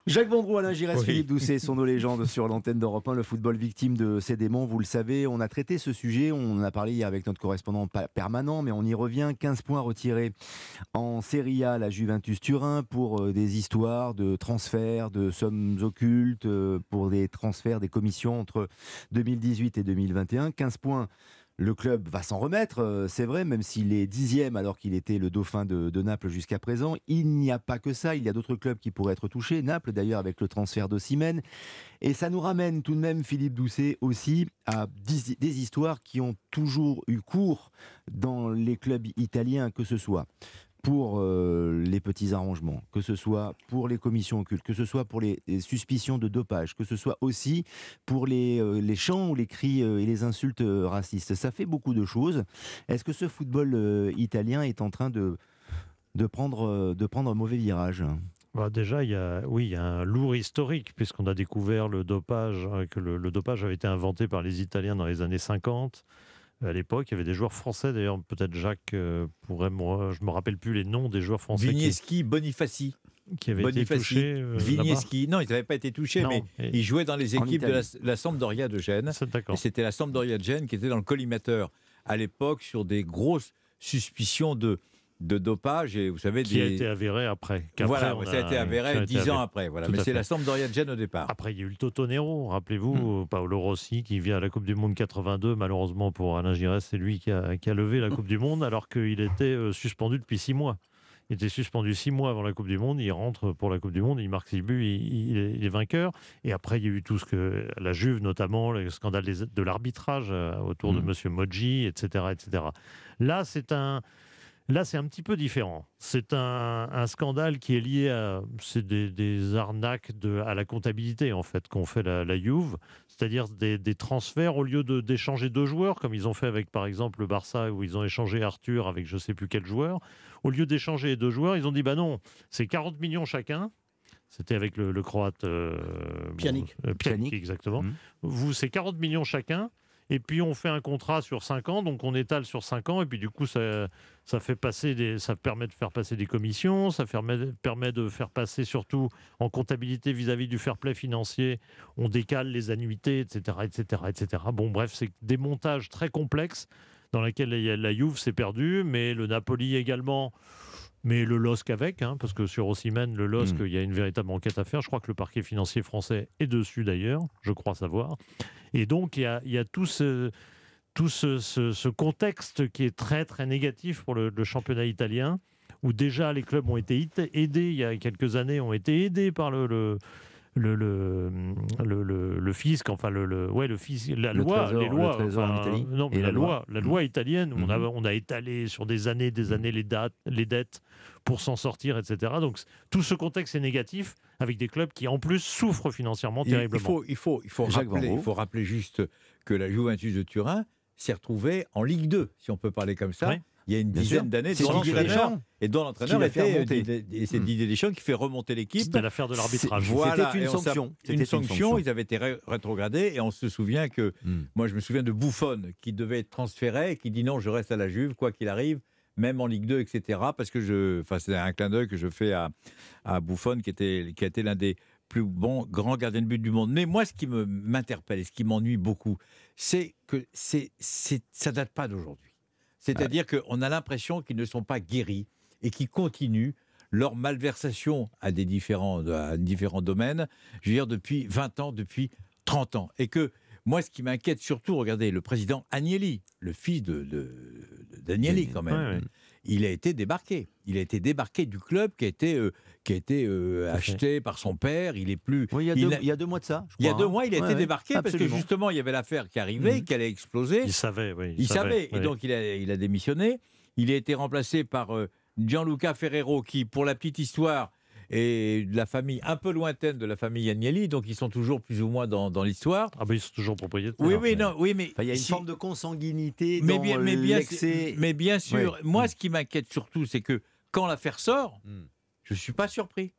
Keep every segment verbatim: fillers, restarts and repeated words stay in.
Jacques Vendroux, Alain Giresse, Oui. Philippe Doucet sont nos légendes sur l'antenne d'Europe un. Le football victime de ces démons, vous le savez, on a traité ce sujet, on en a parlé hier avec notre correspondant pa- permanent, mais on y revient. quinze points retirés en Serie A, la Juventus Turin, pour euh, des histoires de transferts, de sommes occultes, euh, pour des transferts, des commissions entre deux mille dix-huit et deux mille vingt et un. quinze points. Le club va s'en remettre, euh, c'est vrai, même s'il est dixième alors qu'il était le dauphin de, de Naples jusqu'à présent. Il n'y a pas que ça, il y a d'autres clubs qui pourraient être touchés. Naples d'ailleurs avec le transfert d'Osimhen. Et ça nous ramène tout de même, Philippe Doucet, aussi à des, des histoires qui ont toujours eu cours dans les clubs italiens, que ce soit pour euh, les petits arrangements, que ce soit pour les commissions occultes, que ce soit pour les, les suspicions de dopage, que ce soit aussi pour les, euh, les chants ou les cris euh, et les insultes euh, racistes. Ça fait beaucoup de choses. Est-ce que ce football euh, italien est en train de, de, prendre, euh, de prendre un mauvais virage ? Bah, déjà, il y a, oui, il y a un lourd historique, puisqu'on a découvert le dopage, hein, que le, le dopage avait été inventé par les Italiens dans les années cinquante. À l'époque, il y avait des joueurs français, d'ailleurs, peut-être Jacques euh, pourrait, moi, je me rappelle plus les noms des joueurs français qui, Vigneschi, Bonifaci. qui avaient été Bonifaci, touchés euh, là-bas. Vigneschi. Non, ils n'avaient pas été touchés, Non, mais et- ils jouaient dans les En équipes de la, Italie. la Sampdoria de Gênes. C'est Et d'accord. c'était la Sampdoria de Gênes qui était dans le collimateur à l'époque sur des grosses suspicions de, de dopage. Et vous savez, Qui des... a été avéré après. Qu'après, Voilà, on ça a été qui avéré a été dix ans avéré. après. Voilà. Tout Mais à c'est fait. la Sampdoria de Gênes au départ. Après, il y a eu le Totonero, rappelez-vous, Hmm. euh, Paolo Rossi, qui vient à la Coupe du Monde quatre-vingt-deux. Malheureusement pour Alain Giresse, c'est lui qui a, qui a levé la Coupe du Monde, alors qu'il était euh, suspendu depuis six mois. Il était suspendu six mois avant la Coupe du Monde. Il rentre pour la Coupe du Monde, il marque six buts, il, il est, il est vainqueur. Et après, il y a eu tout ce que la Juve, notamment, le scandale des- de l'arbitrage euh, autour de Hmm. Monsieur Moggi, et cetera, et cetera. Là, c'est un. Là, c'est un petit peu différent. C'est un, un scandale qui est lié à c'est des, des arnaques de, à la comptabilité, en fait, qu'ont fait la, la Juve. C'est-à-dire des, des transferts, au lieu de, d'échanger deux joueurs, comme ils ont fait avec, par exemple, le Barça, où ils ont échangé Arthur avec je ne sais plus quel joueur. Au lieu d'échanger les deux joueurs, ils ont dit, bah non, c'est quarante millions chacun. C'était avec le, le Croate... euh, Pjanic. bon, euh, Pjanic, Pjanic. exactement. Mhm. Vous, c'est quarante millions chacun. Et puis on fait un contrat sur cinq ans, donc on étale sur cinq ans, et puis du coup ça, ça fait passer des, ça permet de faire passer des commissions, ça permet, permet de faire passer surtout en comptabilité vis-à-vis du fair play financier, on décale les annuités, et cetera, et cetera, et cetera. Bon, bref, c'est des montages très complexes dans lesquels la, la Juve s'est perdue, mais le Napoli également. Mais le L O S C avec, hein, parce que sur Osimhen, le L O S C, Mm. il y a une véritable enquête à faire. Je crois que le parquet financier français est dessus d'ailleurs, je crois savoir. Et donc, il y a, il y a tout, ce, tout ce, ce- ce contexte qui est très, très négatif pour le, le championnat italien, où déjà les clubs ont été hit- aidés, il y a quelques années, ont été aidés par le... le le, le, le, le- le fisc, enfin le, le, ouais, le fisc, la Le loi, trésor- les lois, le trésor en enfin, Italie non, mais et la, la loi, loi. la Mhm. loi italienne, on a, Mhm. on a étalé sur des années, des années les dates, les dettes pour s'en sortir, et cetera. Donc c- tout ce contexte est négatif avec des clubs qui en plus souffrent financièrement Il, il terriblement. faut, il, faut, il, faut Jacques rappeler, Vendroux. il faut rappeler juste que la Juventus de Turin s'est retrouvée en Ligue deux, si on peut parler comme ça. Oui. Il y a une Bien dizaine sûr. d'années, C'est dont Didier l'entraîneur- Deschamps et dont l'entraîneur qui l'a fait était euh, remonter. Didier- et c'est Hmm. Didier Deschamps qui fait remonter l'équipe. C'était l'affaire de l'arbitrage. C'est- Voilà, C'était une et on s'app- sanction. C'était Une sanction, sanction. ils avaient été ré- rétrogradés et on se souvient que, Mm. moi je me souviens de Buffon qui devait être transféré et qui dit non, je reste à la Juve, quoi qu'il arrive, même en Ligue deux, et cetera. Parce que je, enfin c'est un clin d'œil que je fais à, à Buffon qui, était, qui a été l'un des plus bons grands gardiens de but du monde. Mais moi ce qui me, m'interpelle et ce qui m'ennuie beaucoup, c'est que c'est, c'est, ça date pas d'aujourd'hui. C'est-à-dire qu'on a l'impression qu'ils ne sont pas guéris et qu'ils continuent leur malversation à des différents, à différents domaines, je veux dire, depuis vingt ans, depuis trente ans. Et que moi, ce qui m'inquiète surtout, regardez, le président Agnelli, le fils de, de, de- d'Agnelli quand même, Ouais, ouais. il a été débarqué. Il a été débarqué du club qui a été, euh, qui a été euh, Tout à fait. acheté par son père. Il est plus... Oui, il, y a il deux, a- il y a deux mois de ça. je il y a crois, deux hein. mois, il a Ouais, été ouais. débarqué parce que Absolument. justement, il y avait l'affaire qui arrivait, Mhm. qui allait exploser. Il savait, oui. Il savait, et oui. donc il a, il a démissionné. Il a été remplacé par euh, Gianluca Ferrero, qui, pour la petite histoire, est de la famille un peu lointaine de la famille Agnelli, donc ils sont toujours plus ou moins dans, dans l'histoire. Ah ben ils sont toujours propriétaires. Oui, oui, mais- non, oui, mais Enfin, il y a une si- forme de consanguinité mais dans bien, mais bien, l'excès. mais bien sûr. Ouais. Moi, Mm. ce qui m'inquiète surtout, c'est que quand l'affaire sort, Mm. je suis pas surpris.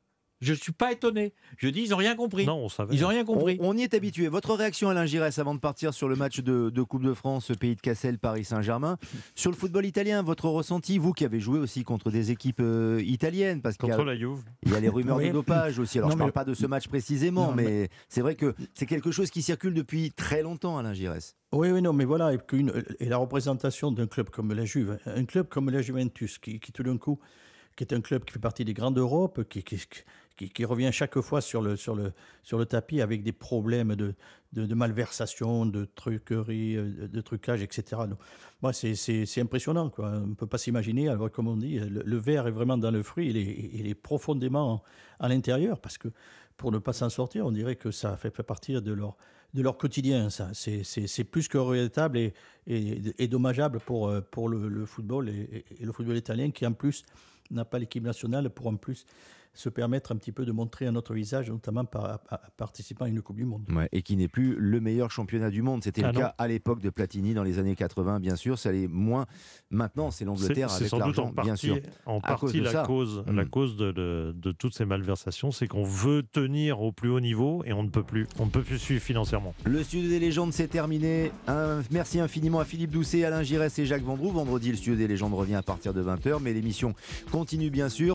Je ne suis pas étonné. Je dis, ils n'ont rien compris. Non, on savait. Ils n'ont rien compris. On, on y est habitué. Votre réaction, Alain Giresse, avant de partir sur le match de, de Coupe de France, Pays de Cassel, Paris Saint-Germain. Sur le football italien, votre ressenti, vous qui avez joué aussi contre des équipes euh, italiennes, parce qu'il y a, Contre la Juve. il y a les rumeurs Oui. de dopage aussi. Alors Non, je ne parle mais- pas de ce match précisément, Non, mais, mais- c'est vrai que c'est quelque chose qui circule depuis très longtemps, Alain Giresse. Oui, oui, non, mais voilà, et, qu'une- et la représentation d'un club comme la Juve, un club comme la Juventus, qui, qui tout d'un coup, qui est un club qui fait partie des grands d'Europe, qui, qui, qui, qui revient chaque fois sur le, sur le, sur le tapis avec des problèmes de, de, de malversation, de truquerie, de, de trucage, et cetera. Donc, moi, c'est, c'est, c'est impressionnant, quoi. On ne peut pas s'imaginer, alors comme on dit, le, le verre est vraiment dans le fruit, il est, il est profondément à l'intérieur, parce que pour ne pas s'en sortir, on dirait que ça fait, fait partie de leur, de leur quotidien. Ça. C'est, c'est, c'est plus que regrettable et, et, et dommageable pour, pour le, le football et, et le football italien qui, en plus, n'a pas l'équipe nationale pour en plus se permettre un petit peu de montrer un autre visage, notamment par, par- participant à une Coupe du Monde. Ouais, et qui n'est plus le meilleur championnat du monde. C'était Ah le non. cas à l'époque de Platini dans les années quatre-vingts, bien sûr. Ça l'est moins maintenant. C'est C'est l'Angleterre c'est avec sans doute l'argent, en bien sûr. partie, en À cause partie de la ça. cause, Mm. la cause de, de- de toutes ces malversations, c'est qu'on veut tenir au plus haut niveau et on ne peut plus. On ne peut plus suivre financièrement. Le Studio des légendes, c'est terminé. Un- merci infiniment à Philippe Doucet, Alain Giresse et Jacques Vendroux. Vendredi, le Studio des légendes revient à partir de vingt heures, mais l'émission continue bien sûr.